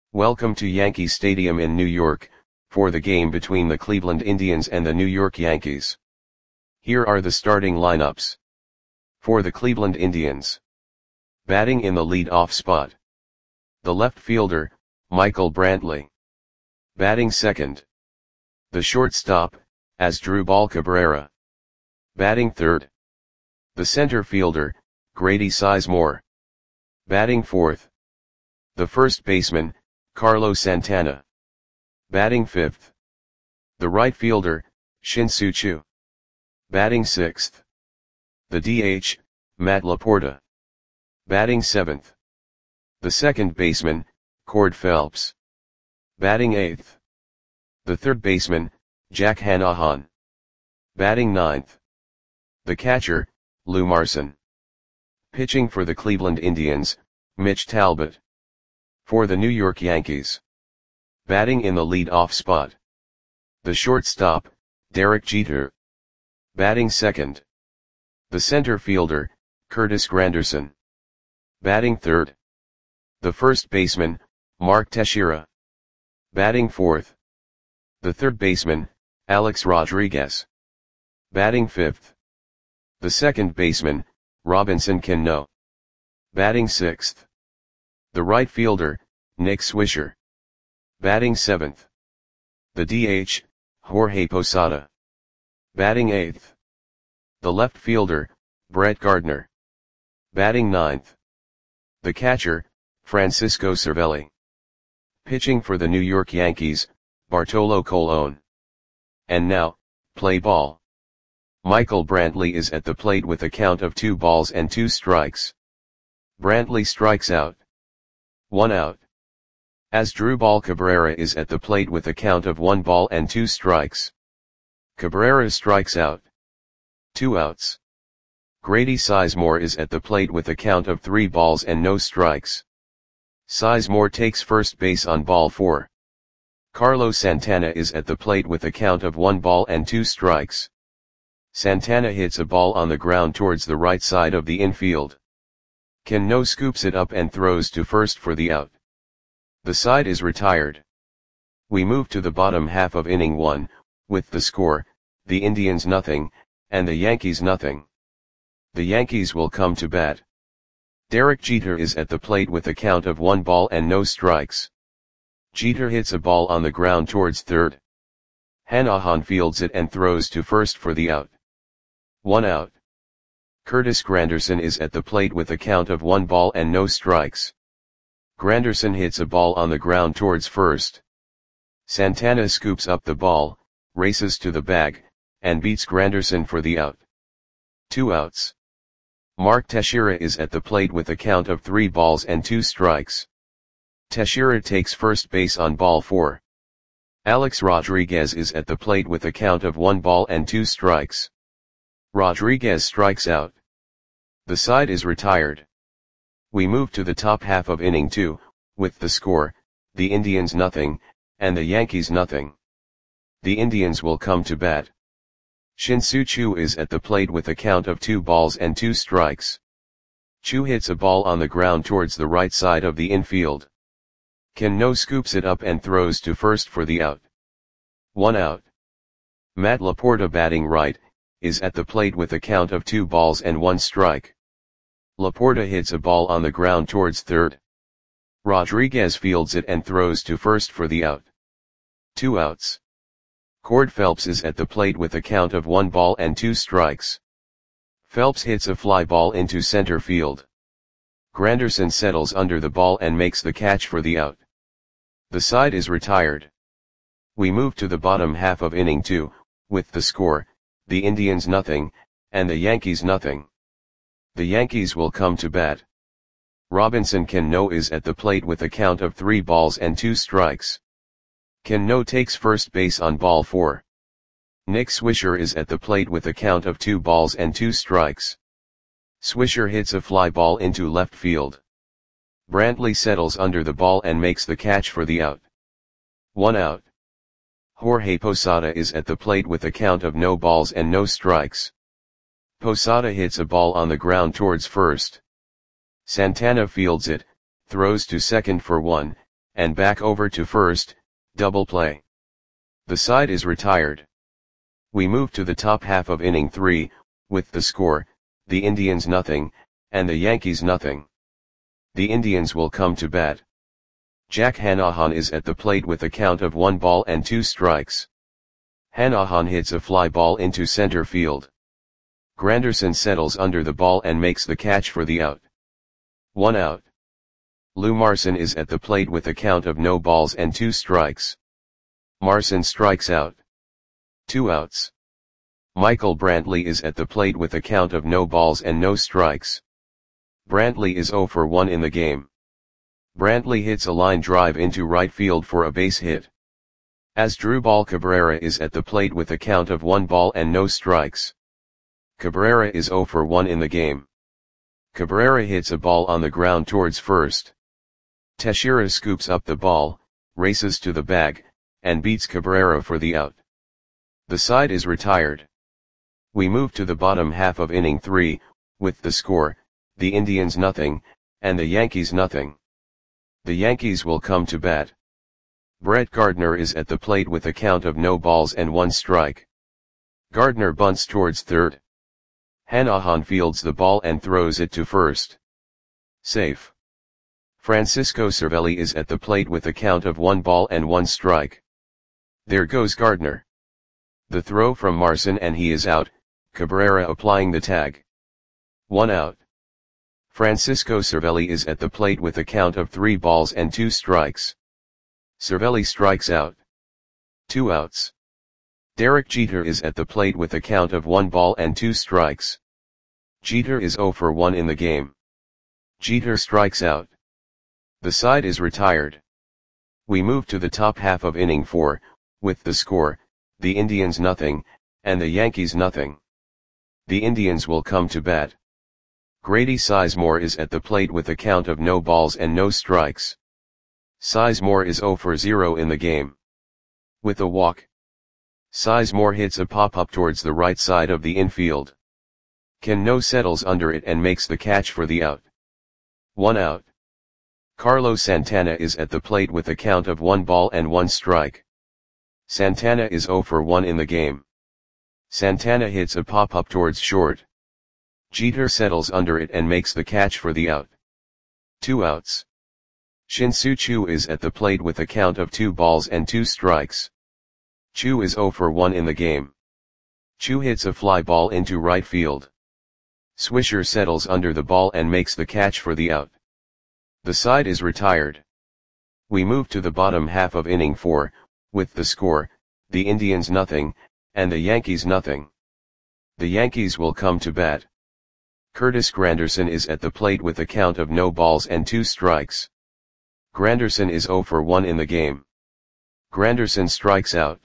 Welcome to Yankee Stadium in New York, for the game between the Cleveland Indians and the New York Yankees. Here are the starting lineups. For the Cleveland Indians. Batting in the lead-off spot. The left fielder, Michael Brantley. Batting second. The shortstop, Asdrubal Cabrera. Batting third. The center fielder, Grady Sizemore. Batting fourth. The first baseman, Carlos Santana. Batting fifth. The right fielder, Shin-Soo Choo. Batting sixth. The DH, Matt Laporta. Batting seventh. The second baseman, Cord Phelps. Batting eighth. The third baseman, Jack Hannahan. Batting ninth. The catcher, Lou Marson. Pitching for the Cleveland Indians, Mitch Talbot. For the New York Yankees. Batting in the lead-off spot. The shortstop, Derek Jeter. Batting second. The center fielder, Curtis Granderson. Batting third. The first baseman, Mark Teixeira. Batting fourth. The third baseman, Alex Rodriguez. Batting fifth. The second baseman, Robinson Cano. Batting sixth. The right fielder, Nick Swisher. Batting seventh. The DH, Jorge Posada. Batting eighth. The left fielder, Brett Gardner. Batting ninth. The catcher, Francisco Cervelli. Pitching for the New York Yankees, Bartolo Colon. And now, play ball. Michael Brantley is at the plate with a count of 2 balls and 2 strikes. Brantley strikes out. 1 out. Asdrubal Cabrera is at the plate with a count of 1 ball and 2 strikes. Cabrera strikes out. 2 outs. Grady Sizemore is at the plate with a count of 3 balls and no strikes. Sizemore takes first base on ball 4. Carlos Santana is at the plate with a count of 1 ball and 2 strikes. Santana hits a ball on the ground towards the right side of the infield. Cano scoops it up and throws to first for the out. The side is retired. We move to the bottom half of inning 1, with the score, the Indians nothing, and the Yankees nothing. The Yankees will come to bat. Derek Jeter is at the plate with a count of 1 ball and no strikes. Jeter hits a ball on the ground towards third. Hannahan fields it and throws to first for the out. 1 out. Curtis Granderson is at the plate with a count of 1 ball and no strikes. Granderson hits a ball on the ground towards first. Santana scoops up the ball, races to the bag, and beats Granderson for the out. 2 outs. Mark Teixeira is at the plate with a count of 3 balls and 2 strikes. Teixeira takes first base on ball 4. Alex Rodriguez is at the plate with a count of 1 ball and 2 strikes. Rodriguez strikes out. The side is retired. We move to the top half of inning 2, with the score, the Indians nothing, and the Yankees nothing. The Indians will come to bat. Shin-Soo Choo is at the plate with a count of 2 balls and 2 strikes. Choo hits a ball on the ground towards the right side of the infield. Cano scoops it up and throws to first for the out. 1 out. Matt Laporta, batting right, is at the plate with a count of 2 balls and 1 strike. Laporta hits a ball on the ground towards third. Rodriguez fields it and throws to first for the out. 2 outs. Cord Phelps is at the plate with a count of 1 ball and 2 strikes. Phelps hits a fly ball into center field. Granderson settles under the ball and makes the catch for the out. The side is retired. We move to the bottom half of inning 2, with the score, the Indians nothing, and the Yankees nothing. The Yankees will come to bat. Robinson Cano is at the plate with a count of 3 balls and 2 strikes. Cano takes first base on ball 4. Nick Swisher is at the plate with a count of 2 balls and 2 strikes. Swisher hits a fly ball into left field. Brantley settles under the ball and makes the catch for the out. 1 out. Jorge Posada is at the plate with a count of no balls and no strikes. Posada hits a ball on the ground towards first. Santana fields it, throws to second for 1, and back over to first, double play. The side is retired. We move to the top half of inning 3, with the score, the Indians nothing, and the Yankees nothing. The Indians will come to bat. Jack Hanahan is at the plate with a count of 1 ball and 2 strikes. Hanahan hits a fly ball into center field. Granderson settles under the ball and makes the catch for the out. 1 out. Lou Marson is at the plate with a count of no balls and 2 strikes. Marson strikes out. 2 outs. Michael Brantley is at the plate with a count of no balls and no strikes. Brantley is 0 for 1 in the game. Brantley hits a line drive into right field for a base hit. Asdrubal Cabrera is at the plate with a count of 1 ball and no strikes. Cabrera is 0 for 1 in the game. Cabrera hits a ball on the ground towards first. Teixeira scoops up the ball, races to the bag, and beats Cabrera for the out. The side is retired. We move to the bottom half of inning 3, with the score, the Indians nothing, and the Yankees nothing. The Yankees will come to bat. Brett Gardner is at the plate with a count of no balls and 1 strike. Gardner bunts towards third. Hanahan fields the ball and throws it to first. Safe. Francisco Cervelli is at the plate with a count of 1 ball and 1 strike. There goes Gardner. The throw from Marson and he is out, Cabrera applying the tag. 1 out. Francisco Cervelli is at the plate with a count of 3 balls and 2 strikes. Cervelli strikes out. 2 outs. Derek Jeter is at the plate with a count of 1 ball and 2 strikes. Jeter is 0 for 1 in the game. Jeter strikes out. The side is retired. We move to the top half of inning 4, with the score, the Indians nothing, and the Yankees nothing. The Indians will come to bat. Grady Sizemore is at the plate with a count of no balls and no strikes. Sizemore is 0 for 0 in the game. With a walk, Sizemore hits a pop-up towards the right side of the infield. Cano settles under it and makes the catch for the out. 1 out. Carlos Santana is at the plate with a count of 1 ball and 1 strike. Santana is 0 for 1 in the game. Santana hits a pop-up towards short. Jeter settles under it and makes the catch for the out. 2 outs. Shin-Soo Choo is at the plate with a count of 2 balls and 2 strikes. Choo is 0 for 1 in the game. Choo hits a fly ball into right field. Swisher settles under the ball and makes the catch for the out. The side is retired. We move to the bottom half of inning 4, with the score, the Indians nothing, and the Yankees nothing. The Yankees will come to bat. Curtis Granderson is at the plate with a count of no balls and 2 strikes. Granderson is 0 for 1 in the game. Granderson strikes out.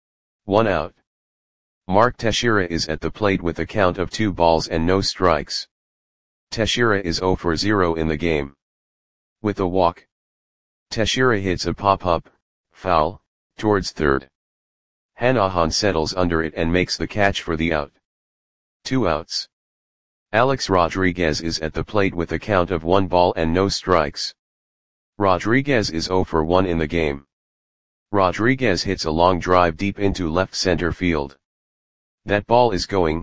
1 out. Mark Teixeira is at the plate with a count of 2 balls and no strikes. Teixeira is 0 for 0 in the game. With a walk, Teixeira hits a pop-up, foul, towards third. Hanahan settles under it and makes the catch for the out. 2 outs. Alex Rodriguez is at the plate with a count of 1 ball and no strikes. Rodriguez is 0 for 1 in the game. Rodriguez hits a long drive deep into left center field. That ball is going,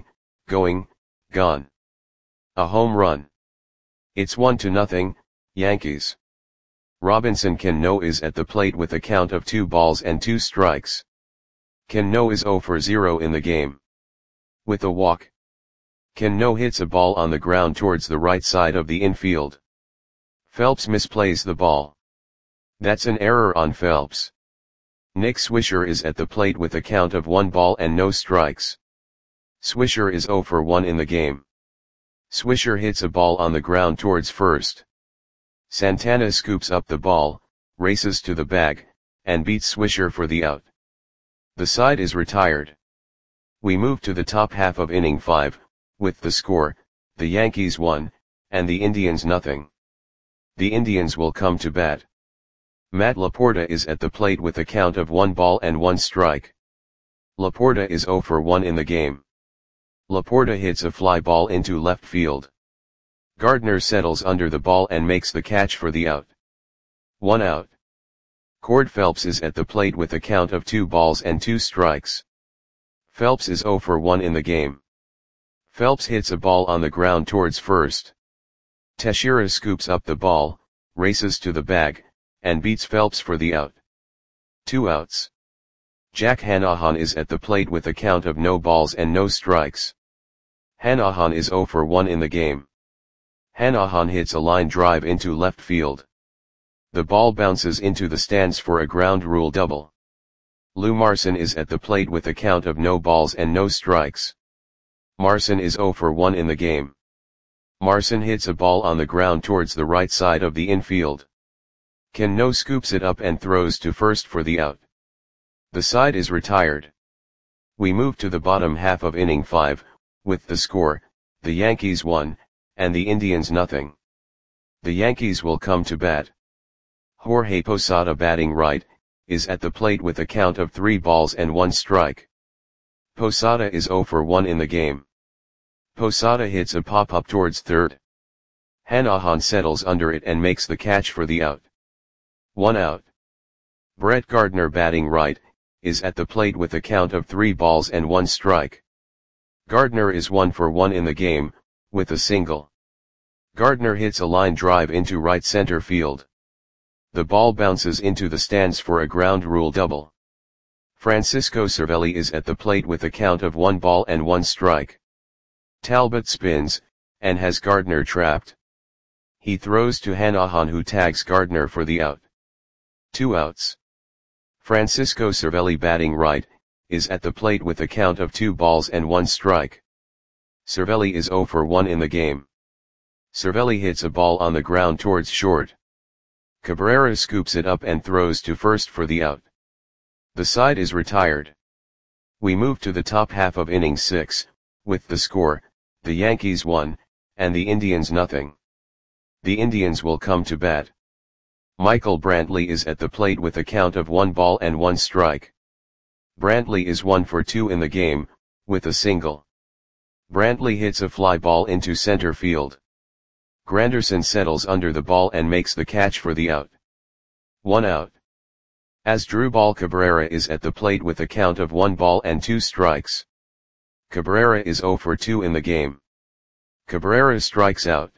gone. A home run. It's 1-0, Yankees. Robinson Cano is at the plate with a count of 2 balls and 2 strikes. Cano is 0 for 0 in the game. With a walk, Cano hits a ball on the ground towards the right side of the infield. Phelps misplays the ball. That's an error on Phelps. Nick Swisher is at the plate with a count of 1 ball and no strikes. Swisher is 0 for 1 in the game. Swisher hits a ball on the ground towards first. Santana scoops up the ball, races to the bag, and beats Swisher for the out. The side is retired. We move to the top half of inning 5, with the score, the Yankees 1, and the Indians nothing. The Indians will come to bat. Matt Laporta is at the plate with a count of 1 ball and 1 strike. Laporta is 0 for 1 in the game. Laporta hits a fly ball into left field. Gardner settles under the ball and makes the catch for the out. 1 out. Cord Phelps is at the plate with a count of 2 balls and 2 strikes. Phelps is 0 for 1 in the game. Phelps hits a ball on the ground towards first. Teixeira scoops up the ball, races to the bag, and beats Phelps for the out. 2 outs. Jack Hanahan is at the plate with a count of no balls and no strikes. Hanahan is 0 for 1 in the game. Hanahan hits a line drive into left field. The ball bounces into the stands for a ground rule double. Lou Marson is at the plate with a count of no balls and no strikes. Marson is 0 for 1 in the game. Marson hits a ball on the ground towards the right side of the infield. Cano scoops it up and throws to first for the out. The side is retired. We move to the bottom half of inning 5, with the score, the Yankees 1, and the Indians nothing. The Yankees will come to bat. Jorge Posada, batting right, is at the plate with a count of 3 balls and 1 strike. Posada is 0 for 1 in the game. Posada hits a pop-up towards third. Hanahan settles under it and makes the catch for the out. 1 out. Brett Gardner, batting right, is at the plate with a count of 3 balls and 1 strike. Gardner is 1 for 1 in the game, with a single. Gardner hits a line drive into right center field. The ball bounces into the stands for a ground rule double. Francisco Cervelli is at the plate with a count of 1 ball and 1 strike. Talbot spins, and has Gardner trapped. He throws to Hanahan, who tags Gardner for the out. 2 outs. Francisco Cervelli, batting right, is at the plate with a count of 2 balls and 1 strike. Cervelli is 0 for 1 in the game. Cervelli hits a ball on the ground towards short. Cabrera scoops it up and throws to first for the out. The side is retired. We move to the top half of inning 6, with the score, the Yankees 1, and the Indians nothing. The Indians will come to bat. Michael Brantley is at the plate with a count of 1 ball and 1 strike. Brantley is 1 for 2 in the game, with a single. Brantley hits a fly ball into center field. Granderson settles under the ball and makes the catch for the out. 1 out. Asdrubal Cabrera is at the plate with a count of 1 ball and 2 strikes. Cabrera is 0 for 2 in the game. Cabrera strikes out.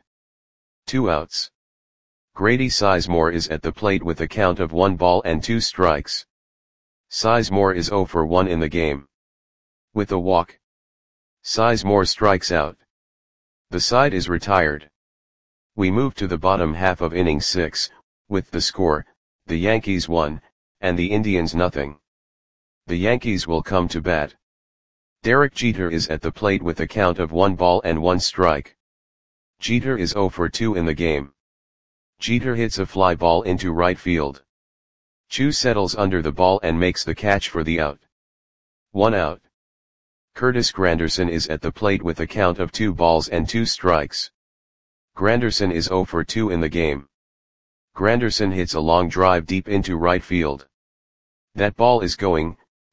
2 outs. Grady Sizemore is at the plate with a count of 1 ball and 2 strikes. Sizemore is 0 for 1 in the game. With a walk, Sizemore strikes out. The side is retired. We move to the bottom half of inning 6, with the score, the Yankees 1, and the Indians nothing. The Yankees will come to bat. Derek Jeter is at the plate with a count of 1 ball and 1 strike. Jeter is 0 for 2 in the game. Jeter hits a fly ball into right field. Chu settles under the ball and makes the catch for the out. 1 out. Curtis Granderson is at the plate with a count of 2 balls and 2 strikes. Granderson is 0 for 2 in the game. Granderson hits a long drive deep into right field. That ball is gone.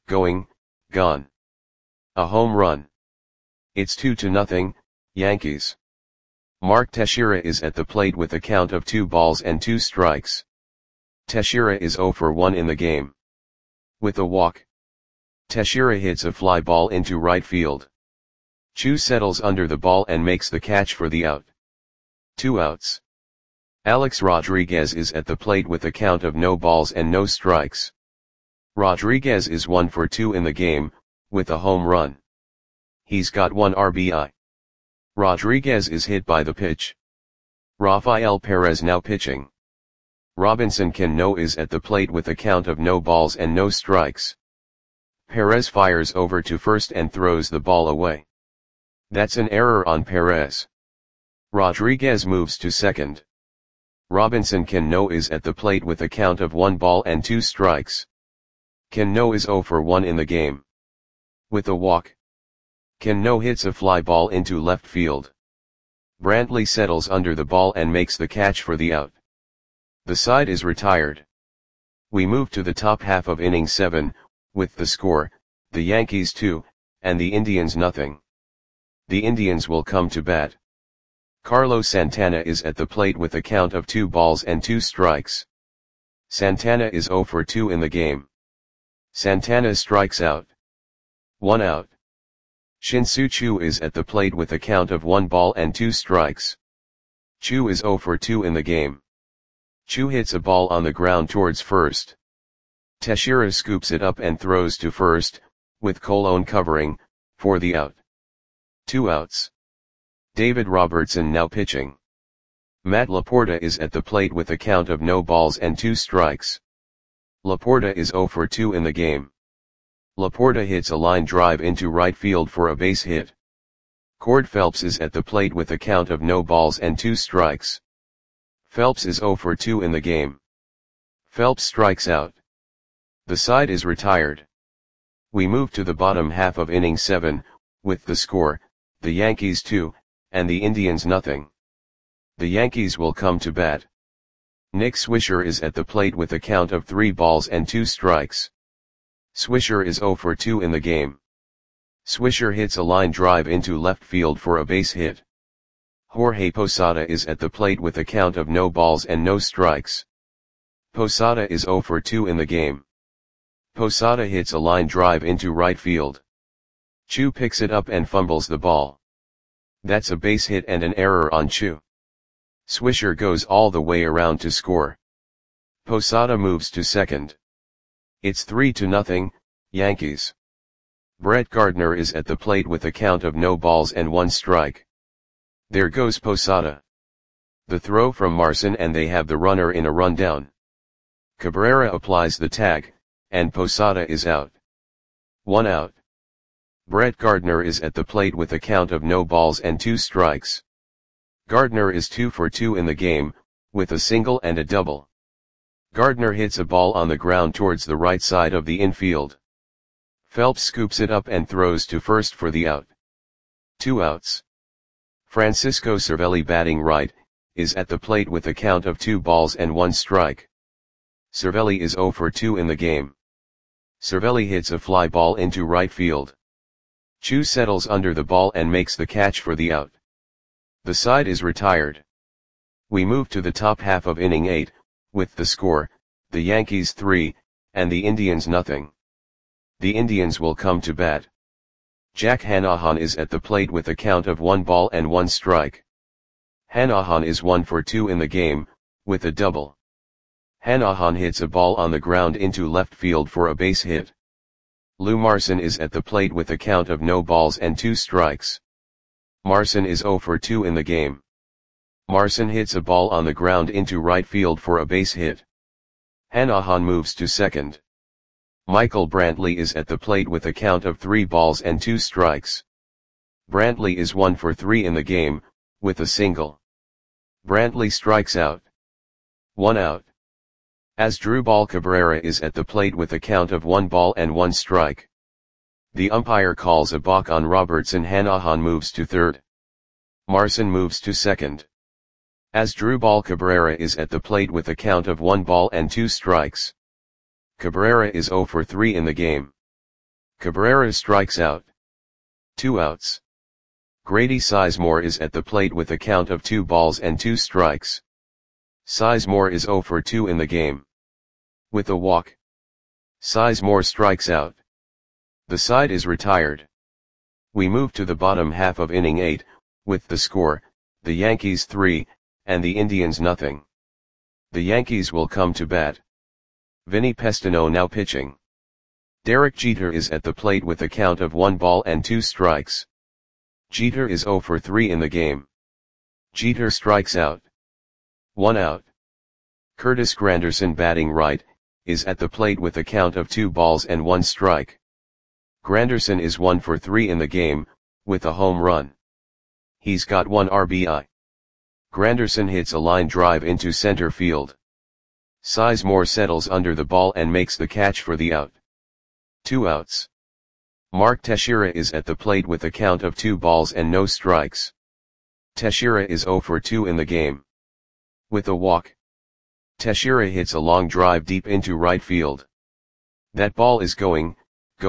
A home run. It's 2-0, Yankees. Mark Teixeira is at the plate with a count of 2 balls and 2 strikes. Teixeira is 0 for 1 in the game. With a walk, Teixeira hits a fly ball into right field. Chu settles under the ball and makes the catch for the out. 2 outs. Alex Rodriguez is at the plate with a count of no balls and no strikes. Rodriguez is 1 for 2 in the game, with a home run. He's got 1 RBI. Rodriguez is hit by the pitch. Rafael Perez now pitching. Robinson Cano is at the plate with a count of no balls and no strikes. Perez fires over to first and throws the ball away. That's an error on Perez. Rodriguez moves to second. Robinson Cano is at the plate with a count of 1 ball and 2 strikes. Cano is 0 for 1 in the game. With a walk, Cano hits a fly ball into left field. Brantley settles under the ball and makes the catch for the out. The side is retired. We move to the top half of inning 7, with the score, the Yankees 2, and the Indians nothing. The Indians will come to bat. Carlos Santana is at the plate with a count of 2 balls and 2 strikes. Santana is 0 for 2 in the game. Santana strikes out. 1 out. Shin-Soo Choo is at the plate with a count of 1 ball and 2 strikes. Choo is 0 for 2 in the game. Choo hits a ball on the ground towards first. Teixeira scoops it up and throws to first, with Colon covering, for the out. 2 outs. David Robertson now pitching. Matt Laporta is at the plate with a count of no balls and 2 strikes. Laporta is 0 for 2 in the game. Laporta hits a line drive into right field for a base hit. Cord Phelps is at the plate with a count of no balls and 2 strikes. Phelps is 0 for 2 in the game. Phelps strikes out. The side is retired. We move to the bottom half of inning 7, with the score, the Yankees 2, and the Indians nothing. The Yankees will come to bat. Nick Swisher is at the plate with a count of 3 balls and 2 strikes. Swisher is 0 for 2 in the game. Swisher hits a line drive into left field for a base hit. Jorge Posada is at the plate with a count of no balls and no strikes. Posada is 0 for 2 in the game. Posada hits a line drive into right field. Choo picks it up and fumbles the ball. That's a base hit and an error on Choo. Swisher goes all the way around to score. Posada moves to second. It's 3-0, Yankees. Brett Gardner is at the plate with a count of no balls and 1 strike. There goes Posada. The throw from Marson and they have the runner in a rundown. Cabrera applies the tag, and Posada is out. 1 out. Brett Gardner is at the plate with a count of no balls and 2 strikes. Gardner is 2 for 2 in the game, with a single and a double. Gardner hits a ball on the ground towards the right side of the infield. Phelps scoops it up and throws to first for the out. 2 outs. Francisco Cervelli batting right, is at the plate with a count of 2 balls and 1 strike. Cervelli is 0 for 2 in the game. Cervelli hits a fly ball into right field. Choo settles under the ball and makes the catch for the out. The side is retired. We move to the top half of inning 8, with the score, the Yankees 3, and the Indians nothing. The Indians will come to bat. Jack Hanahan is at the plate with a count of 1 ball and 1 strike. Hanahan is 1 for 2 in the game, with a double. Hanahan hits a ball on the ground into left field for a base hit. Lou Marson is at the plate with a count of no balls and 2 strikes. Marson is 0 for 2 in the game. Marson hits a ball on the ground into right field for a base hit. Hanahan moves to second. Michael Brantley is at the plate with a count of 3 balls and 2 strikes. Brantley is 1 for 3 in the game, with a single. Brantley strikes out. 1 out. Asdrubal Cabrera is at the plate with a count of 1 ball and 1 strike. The umpire calls a balk on Robertson. Hanahan moves to third. Marson moves to second. Asdrubal Cabrera is at the plate with a count of 1 ball and 2 strikes. Cabrera is 0 for 3 in the game. Cabrera strikes out. 2 outs. Grady Sizemore is at the plate with a count of 2 balls and 2 strikes. Sizemore is 0 for 2 in the game. With a walk. Sizemore strikes out. The side is retired. We move to the bottom half of inning 8, with the score, the Yankees 3, and the Indians nothing. The Yankees will come to bat. Vinny Pestano now pitching. Derek Jeter is at the plate with a count of 1 ball and 2 strikes. Jeter is 0 for 3 in the game. Jeter strikes out. 1 out. Curtis Granderson batting right, is at the plate with a count of 2 balls and 1 strike. Granderson is 1 for 3 in the game, with a home run. He's got 1 RBI. Granderson hits a line drive into center field. Sizemore settles under the ball and makes the catch for the out. 2 outs. Mark Teixeira is at the plate with a count of 2 balls and no strikes. Teixeira is 0 for 2 in the game. With a walk. Teixeira hits a long drive deep into right field. That ball is going,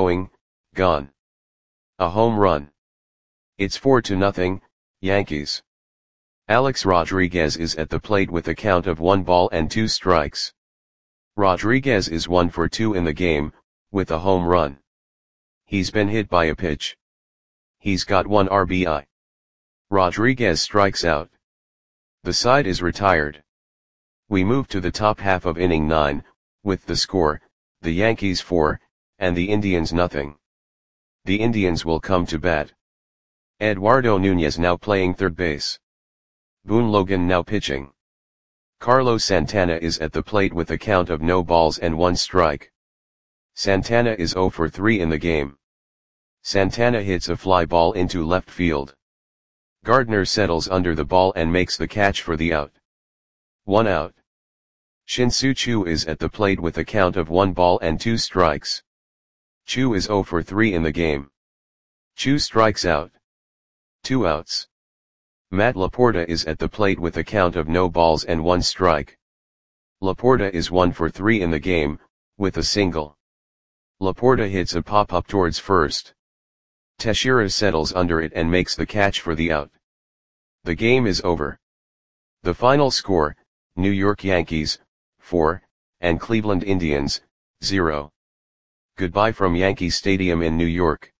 gone. A home run. It's 4-0, Yankees. Alex Rodriguez is at the plate with a count of 1 ball and 2 strikes. Rodriguez is 1 for 2 in the game, with a home run. He's been hit by a pitch. He's got 1 RBI. Rodriguez strikes out. The side is retired. We move to the top half of inning 9, with the score, the Yankees 4, and the Indians nothing. The Indians will come to bat. Eduardo Nunez now playing third base. Boone Logan now pitching. Carlos Santana is at the plate with a count of no balls and 1 strike. Santana is 0 for 3 in the game. Santana hits a fly ball into left field. Gardner settles under the ball and makes the catch for the out. 1 out. Shin-Soo Choo is at the plate with a count of 1 ball and 2 strikes. Choo is 0 for 3 in the game. Choo strikes out. 2 outs. Matt Laporta is at the plate with a count of no balls and 1 strike. Laporta is 1 for 3 in the game, with a single. Laporta hits a pop-up towards first. Teixeira settles under it and makes the catch for the out. The game is over. The final score, New York Yankees, 4, and Cleveland Indians, 0. Goodbye from Yankee Stadium in New York.